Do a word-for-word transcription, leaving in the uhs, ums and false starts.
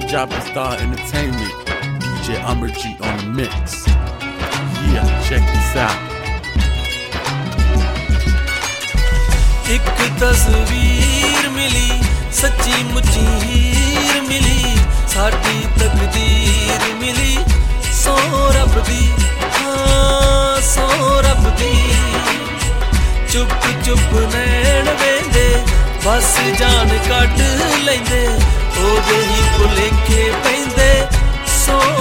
Joppa Star Entertainment. D J Amarjeet on the mix. Yeah, check this out. एक तस्वीर मिली सच्ची मुच्ची हीर मिली साडी तकदीर मिली सौ रब दी हाँ सौ रब दी चुप चुप नैन वेंदे बस जान कट लेंदे ओदे ही भुलेखे पैंदे सौ